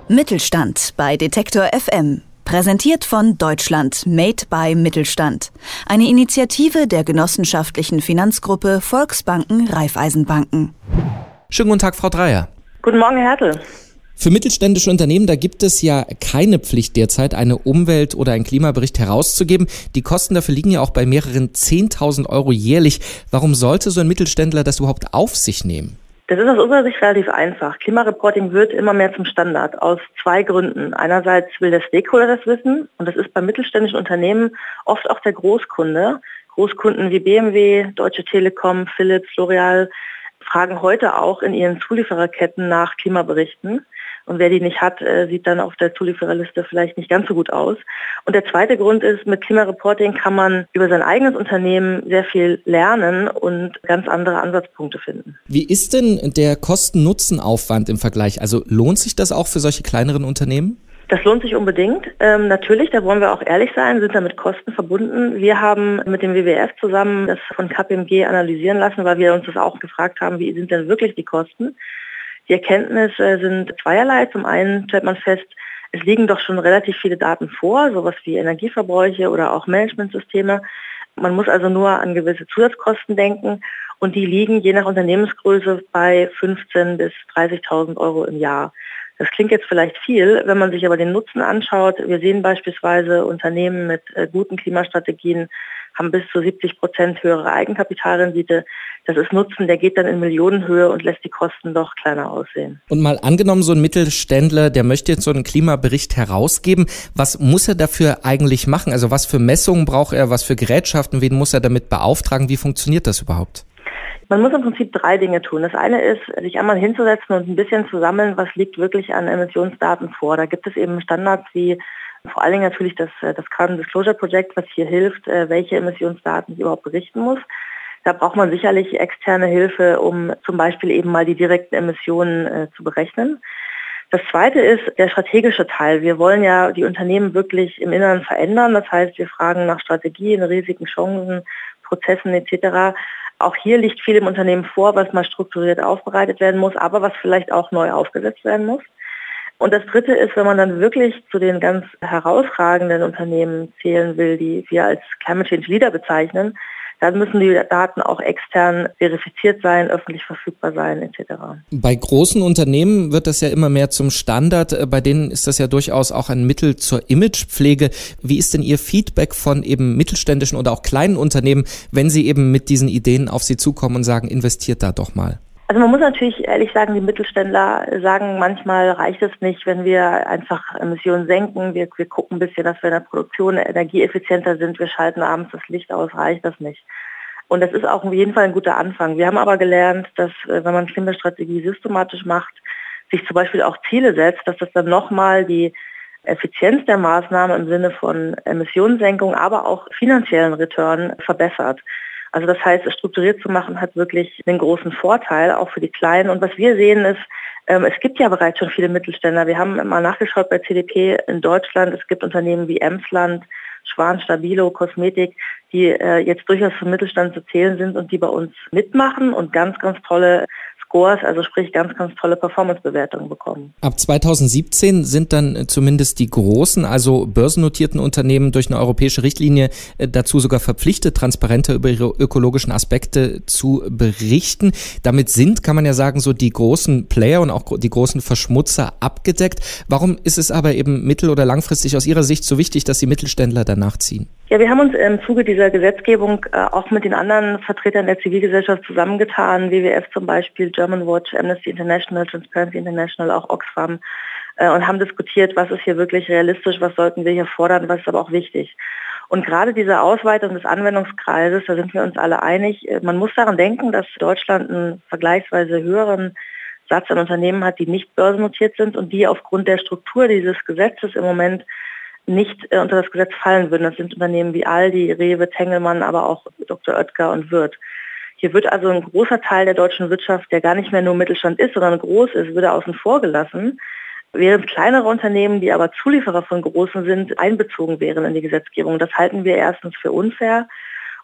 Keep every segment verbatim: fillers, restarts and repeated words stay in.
Mittelstand bei Detektor F M. Präsentiert von Deutschland Made by Mittelstand. Eine Initiative der genossenschaftlichen Finanzgruppe Volksbanken Raiffeisenbanken. Schönen guten Tag, Frau Dreyer. Guten Morgen, Herr Hertel. Für mittelständische Unternehmen, da gibt es ja keine Pflicht derzeit, eine Umwelt- oder einen Klimabericht herauszugeben. Die Kosten dafür liegen ja auch bei mehreren zehntausend Euro jährlich. Warum sollte so ein Mittelständler das überhaupt auf sich nehmen? Das ist aus unserer Sicht relativ einfach. Klimareporting wird immer mehr zum Standard aus zwei Gründen. Einerseits will der Stakeholder das wissen und das ist bei mittelständischen Unternehmen oft auch der Großkunde. Großkunden wie B M W, Deutsche Telekom, Philips, L'Oreal fragen heute auch in ihren Zuliefererketten nach Klimaberichten. Und wer die nicht hat, sieht dann auf der Zuliefererliste vielleicht nicht ganz so gut aus. Und der zweite Grund ist, mit Klimareporting kann man über sein eigenes Unternehmen sehr viel lernen und ganz andere Ansatzpunkte finden. Wie ist denn der Kosten-Nutzen-Aufwand im Vergleich? Also lohnt sich das auch für solche kleineren Unternehmen? Das lohnt sich unbedingt. Ähm, natürlich, da wollen wir auch ehrlich sein, sind damit Kosten verbunden. Wir haben mit dem W W F zusammen das von K P M G analysieren lassen, weil wir uns das auch gefragt haben, wie sind denn wirklich die Kosten? Die Erkenntnisse sind zweierlei. Zum einen stellt man fest, es liegen doch schon relativ viele Daten vor, sowas wie Energieverbräuche oder auch Managementsysteme. Man muss also nur an gewisse Zusatzkosten denken und die liegen je nach Unternehmensgröße bei fünfzehntausend bis dreißigtausend Euro im Jahr. Das klingt jetzt vielleicht viel, wenn man sich aber den Nutzen anschaut. Wir sehen beispielsweise Unternehmen mit äh, guten Klimastrategien haben bis zu siebzig Prozent höhere Eigenkapitalrendite. Das ist Nutzen, der geht dann in Millionenhöhe und lässt die Kosten doch kleiner aussehen. Und mal angenommen, so ein Mittelständler, der möchte jetzt so einen Klimabericht herausgeben. Was muss er dafür eigentlich machen? Also was für Messungen braucht er, was für Gerätschaften, wen muss er damit beauftragen? Wie funktioniert das überhaupt? Man muss im Prinzip drei Dinge tun. Das eine ist, sich einmal hinzusetzen und ein bisschen zu sammeln, was liegt wirklich an Emissionsdaten vor. Da gibt es eben Standards wie vor allen Dingen natürlich das, das Carbon Disclosure Project, was hier hilft, welche Emissionsdaten ich überhaupt berichten muss. Da braucht man sicherlich externe Hilfe, um zum Beispiel eben mal die direkten Emissionen äh, zu berechnen. Das zweite ist der strategische Teil. Wir wollen ja die Unternehmen wirklich im Inneren verändern. Das heißt, wir fragen nach Strategien, Risiken, Chancen, Prozessen et cetera. Auch hier liegt viel im Unternehmen vor, was mal strukturiert aufbereitet werden muss, aber was vielleicht auch neu aufgesetzt werden muss. Und das Dritte ist, wenn man dann wirklich zu den ganz herausragenden Unternehmen zählen will, die wir als Climate Change Leader bezeichnen, dann müssen die Daten auch extern verifiziert sein, öffentlich verfügbar sein et cetera. Bei großen Unternehmen wird das ja immer mehr zum Standard. Bei denen ist das ja durchaus auch ein Mittel zur Imagepflege. Wie ist denn Ihr Feedback von eben mittelständischen oder auch kleinen Unternehmen, wenn sie eben mit diesen Ideen auf Sie zukommen und sagen, investiert da doch mal? Also man muss natürlich ehrlich sagen, die Mittelständler sagen, manchmal reicht es nicht, wenn wir einfach Emissionen senken. Wir, wir gucken ein bisschen, dass wir in der Produktion energieeffizienter sind. Wir schalten abends das Licht aus, reicht das nicht. Und das ist auch auf jeden Fall ein guter Anfang. Wir haben aber gelernt, dass wenn man Klimastrategie systematisch macht, sich zum Beispiel auch Ziele setzt, dass das dann nochmal die Effizienz der Maßnahmen im Sinne von Emissionssenkung, aber auch finanziellen Return verbessert. Also das heißt, es strukturiert zu machen, hat wirklich einen großen Vorteil, auch für die Kleinen. Und was wir sehen ist, ähm, es gibt ja bereits schon viele Mittelständler. Wir haben mal nachgeschaut bei C D P in Deutschland. Es gibt Unternehmen wie Emsland, Schwan, Stabilo, Kosmetik, die äh, jetzt durchaus zum Mittelstand zu zählen sind und die bei uns mitmachen und ganz, ganz tolle Scores, also sprich ganz, ganz tolle Performance-Bewertungen bekommen. Ab zweitausendsiebzehn sind dann zumindest die großen, also börsennotierten Unternehmen durch eine europäische Richtlinie dazu sogar verpflichtet, transparenter über ihre ökologischen Aspekte zu berichten. Damit sind, kann man ja sagen, so die großen Player und auch die großen Verschmutzer abgedeckt. Warum ist es aber eben mittel- oder langfristig aus Ihrer Sicht so wichtig, dass die Mittelständler danach ziehen? Ja, wir haben uns im Zuge dieser Gesetzgebung äh, auch mit den anderen Vertretern der Zivilgesellschaft zusammengetan, W W F zum Beispiel, German Watch, Amnesty International, Transparency International, auch Oxfam, äh, und haben diskutiert, was ist hier wirklich realistisch, was sollten wir hier fordern, was ist aber auch wichtig. Und gerade diese Ausweitung des Anwendungskreises, da sind wir uns alle einig, man muss daran denken, dass Deutschland einen vergleichsweise höheren Satz an Unternehmen hat, die nicht börsennotiert sind und die aufgrund der Struktur dieses Gesetzes im Moment nicht äh, unter das Gesetz fallen würden. Das sind Unternehmen wie Aldi, Rewe, Tengelmann, aber auch Doktor Oetker und Wirth. Hier wird also ein großer Teil der deutschen Wirtschaft, der gar nicht mehr nur Mittelstand ist, sondern groß ist, würde außen vor gelassen, während kleinere Unternehmen, die aber Zulieferer von großen sind, einbezogen wären in die Gesetzgebung. Das halten wir erstens für unfair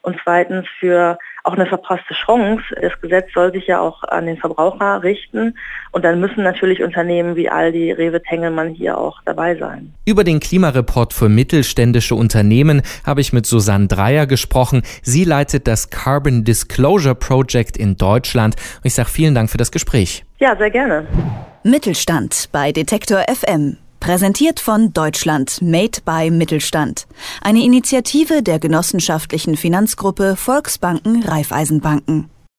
und zweitens für auch eine verpasste Chance. Das Gesetz soll sich ja auch an den Verbraucher richten und dann müssen natürlich Unternehmen wie Aldi, Rewe, Tengelmann hier auch dabei sein. Über den Klimareport für mittelständische Unternehmen habe ich mit Susanne Dreyer gesprochen. Sie leitet das Carbon Disclosure Project in Deutschland. Ich sage vielen Dank für das Gespräch. Ja, sehr gerne. Mittelstand bei Detektor F M. Präsentiert von Deutschland Made by Mittelstand. Eine Initiative der genossenschaftlichen Finanzgruppe Volksbanken Raiffeisenbanken.